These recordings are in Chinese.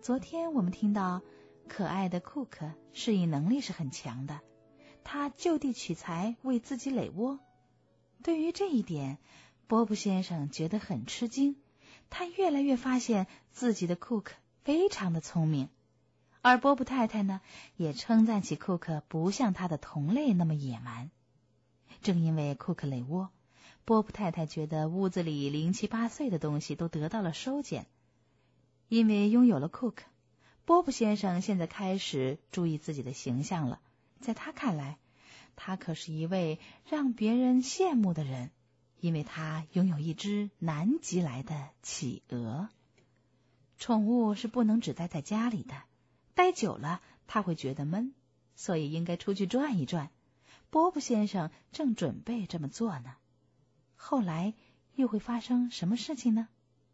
昨天我们听到，可爱的库克适应能力是很强的，他就地取材为自己垒窝。对于这一点，波普先生觉得很吃惊，他越来越发现自己的库克非常的聪明。而波普太太呢，也称赞起库克不像他的同类那么野蛮。正因为库克垒窝，波普太太觉得屋子里零七八碎的东西都得到了收捡。因为拥有了库克，波普先生现在开始注意自己的形象了。在他看来，他可是一位让别人羡慕的人，因为他拥有一只南极来的企鹅。宠物是不能只待在家里的，待久了他会觉得闷，所以应该出去转一转。波普先生正准备这么做呢。后来又会发生什么事情呢？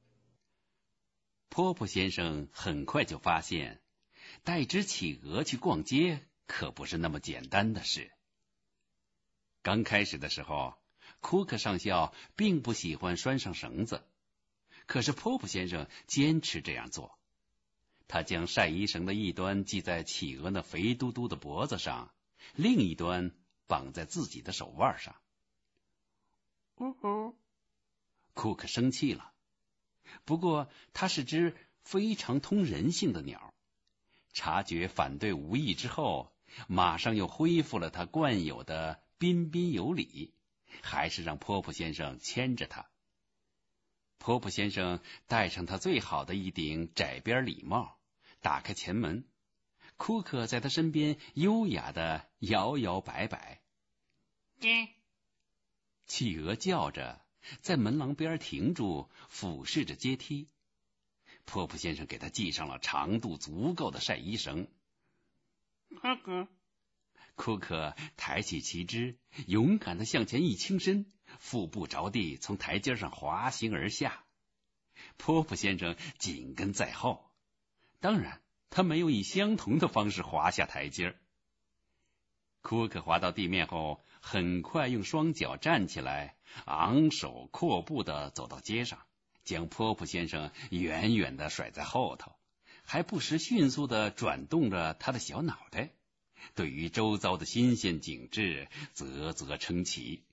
波普先生很快就发现，带只企鹅去逛街可不是那么简单的事。刚开始的时候，库克上校并不喜欢拴上绳子，可是波普先生坚持这样做。他将晒衣绳的一端系在企鹅那肥嘟嘟的脖子上，另一端绑在自己的手腕上。呜呼！库克生气了。不过他是只非常通人性的鸟，察觉反对无益之后，马上又恢复了他惯有的彬彬有礼，还是让波普先生牵着他。波普先生戴上他最好的一顶窄边礼帽，打开前门，库克在他身边优雅的摇摇摆摆。企鹅叫着在门廊边停住，俯视着阶梯。波普先生给他系上了长度足够的晒衣绳。库克抬起旗帜，勇敢地向前一倾身，腹部着地，从台阶上滑行而下。波普先生紧跟在后，当然他没有以相同的方式滑下台阶。库克滑到地面后，很快用双脚站起来，昂首阔步地走到街上，将波普先生远远地甩在后头，还不时迅速地转动着他的小脑袋，对于周遭的新鲜景致啧啧称奇。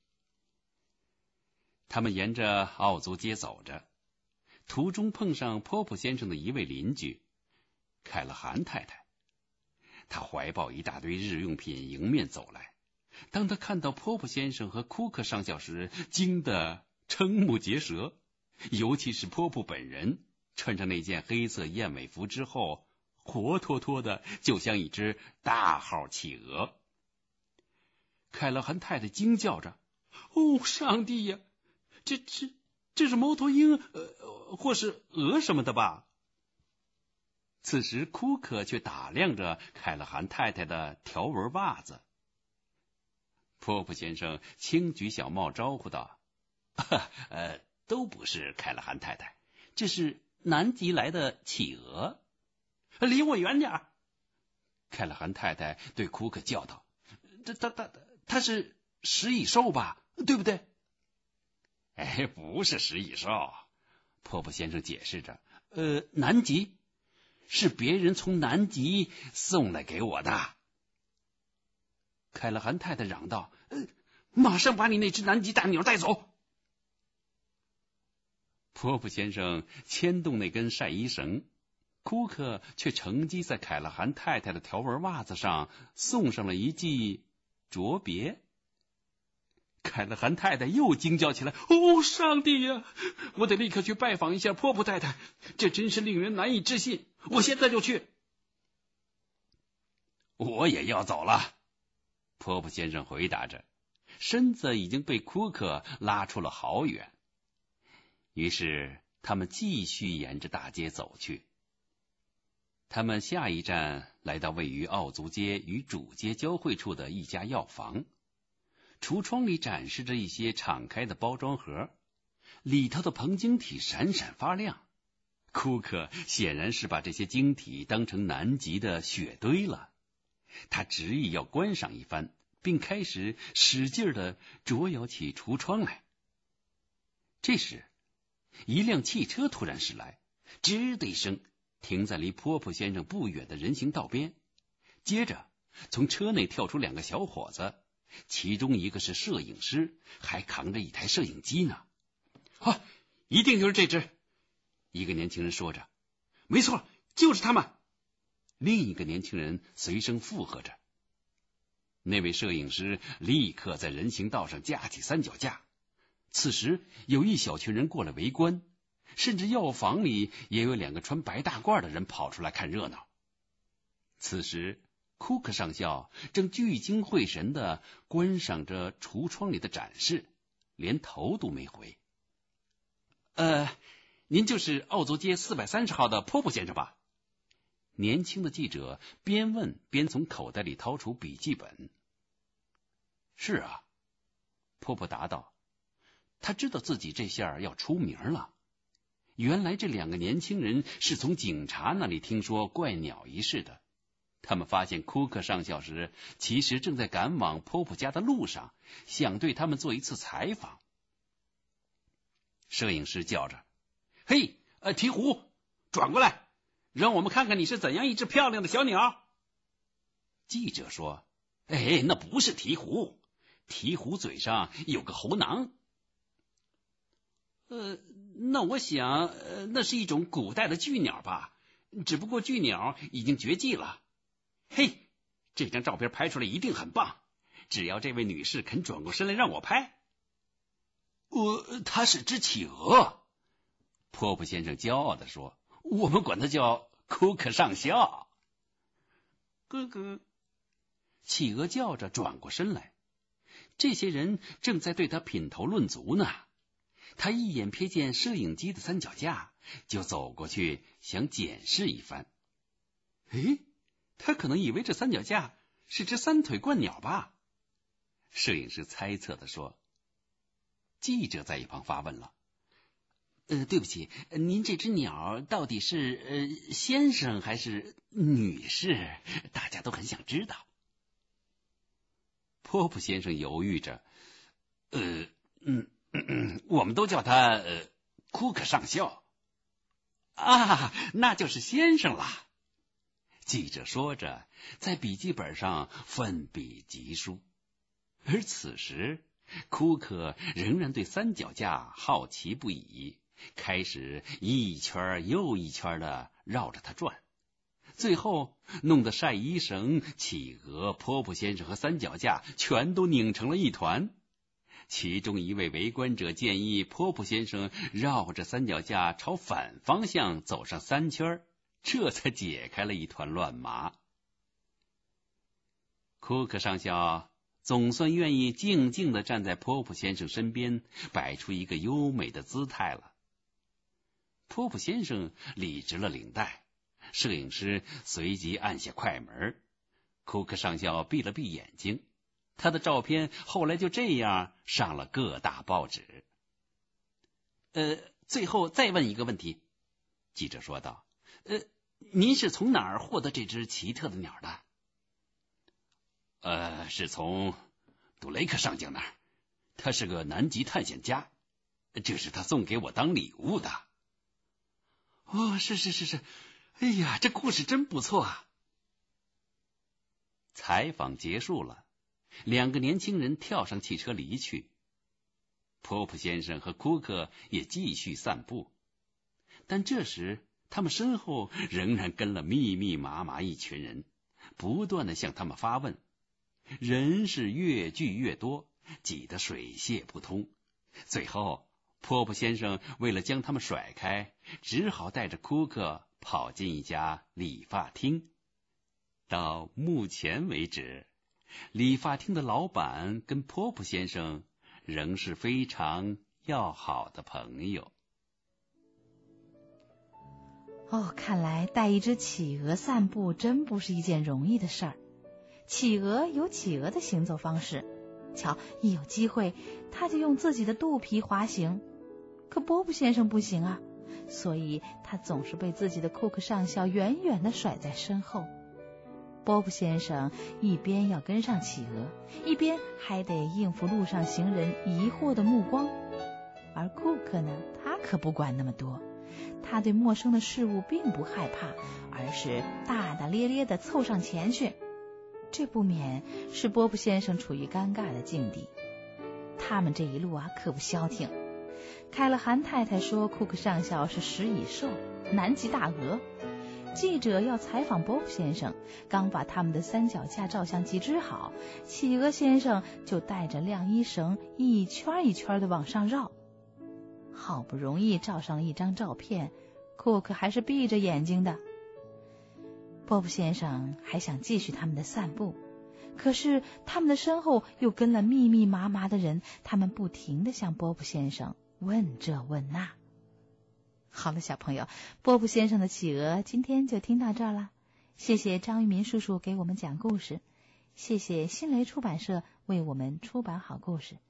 他们沿着奥族街走着，途中碰上波普先生的一位邻居凯勒韩太太。他怀抱一大堆日用品迎面走来，当他看到波普先生和库克上校时，惊得瞠目结舌，尤其是波普本人穿上那件黑色燕尾服之后，活脱脱的就像一只大号企鹅。凯勒韩太太惊叫着：“哦，上帝呀，这是猫头鹰，或是鹅什么的吧？”此时库克却打量着凯勒韩太太的条纹袜子。波普先生轻举小帽招呼道：“都不是凯勒韩太太，这是南极来的企鹅。”“离我远点！”凯勒韩太太对库克叫道：“他是食蚁兽吧？对不对？”“不是食蚁兽。”波普先生解释着，“南极是别人从南极送来给我的。”凯勒韩太太嚷道：“马上把你那只南极大鸟带走！”波普先生牵动那根晒衣绳，库克却乘机在凯勒韩太太的条纹袜子上送上了一记镯别。凯勒韩太太又惊叫起来：“哦，上帝呀！我得立刻去拜访一下波普太太，这真是令人难以置信！我现在就去。”“我也要走了。”波普先生回答着，身子已经被库克拉出了好远。于是他们继续沿着大街走去。他们下一站来到位于奥族街与主街交汇处的一家药房，橱窗里展示着一些敞开的包装盒，里头的硼晶体闪闪发亮。库克显然是把这些晶体当成南极的雪堆了，他执意要观赏一番，并开始使劲地啄咬起橱窗来。这时一辆汽车突然驶来，吱的一声， 停在离波普先生不远的人行道边，接着从车内跳出2个小伙子，其中一个是摄影师，还扛着一台摄影机呢。啊，一定就是这只！一个年轻人说着。没错，就是他们！另一个年轻人随声附和着。那位摄影师立刻在人行道上架起三脚架。此时有一小群人过来围观，甚至药房里也有2个穿白大褂的人跑出来看热闹。此时库克上校正聚精会神地观赏着橱窗里的展示，连头都没回。您就是奥族街430号的波普先生吧？年轻的记者边问边从口袋里掏出笔记本。是啊，波普答道。他知道自己这下要出名了。原来这2个年轻人是从警察那里听说怪鸟一事的。他们发现库克上校时，其实正在赶往波普家的路上，想对他们做一次采访。摄影师叫着：“嘿，鹈鹕，转过来，让我们看看你是怎样一只漂亮的小鸟。”记者说：“那不是鹈鹕，鹈鹕嘴上有个喉囊。”那我想，那是一种古代的巨鸟吧？只不过巨鸟已经绝迹了。嘿，这张照片拍出来一定很棒，只要这位女士肯转过身来让我拍。她是只企鹅。波普先生骄傲地说：“我们管它叫库克上校。”咯咯，企鹅叫着转过身来。这些人正在对他品头论足呢。他一眼瞥见摄影机的三脚架，就走过去想检视一番。他可能以为这三脚架是只3腿鹳鸟吧？摄影师猜测地说。记者在一旁发问了：“对不起，您这只鸟到底是先生还是女士？大家都很想知道。”波普先生犹豫着：“我们都叫他库克上校。”啊，那就是先生了。记者说着，在笔记本上奋笔疾书。而此时库克仍然对三脚架好奇不已，开始一圈又一圈的绕着它转，最后弄得晒衣绳、企鹅、波普先生和三脚架全都拧成了一团。其中一位围观者建议波普先生绕着三脚架朝反方向走上3圈，这才解开了一团乱麻。库克上校总算愿意静静地站在波普先生身边，摆出一个优美的姿态了。波普先生理直了领带，摄影师随即按下快门，库克上校闭了闭眼睛，他的照片后来就这样上了各大报纸。最后再问一个问题，记者说道，您是从哪儿获得这只奇特的鸟的？是从杜雷克上将那儿，他是个南极探险家，这是他送给我当礼物的。是，哎呀，这故事真不错啊。采访结束了，2个年轻人跳上汽车离去。波普先生和库克也继续散步，但这时他们身后仍然跟了密密麻麻一群人，不断地向他们发问。人是越聚越多，挤得水泄不通。最后波普先生为了将他们甩开，只好带着库克跑进一家理发厅。到目前为止，理发厅的老板跟波普先生仍是非常要好的朋友。 看来带一只企鹅散步真不是一件容易的事儿。企鹅有企鹅的行走方式，瞧，一有机会他就用自己的肚皮滑行。可波普先生不行啊，所以他总是被自己的库克上校远远地甩在身后。波普先生一边要跟上企鹅，一边还得应付路上行人疑惑的目光。而库克呢，他可不管那么多， 他对陌生的事物并不害怕，而是大大咧咧地凑上前去。这不免使波普先生处于尴尬的境地。他们这一路可不消停。凯勒韩太太说库克上校是食蚁兽，南极大鹅。记者要采访波普先生，刚把他们的三脚架照相机支好，企鹅先生就带着晾衣绳一圈一圈地往上绕。好不容易照上了一张照片，库克还是闭着眼睛的。波普先生还想继续他们的散步，可是他们的身后又跟了密密麻麻的人，他们不停地向波普先生问这问那。好了，小朋友，波普先生的企鹅今天就听到这儿了。谢谢张玉民叔叔给我们讲故事，谢谢新蕾出版社为我们出版好故事。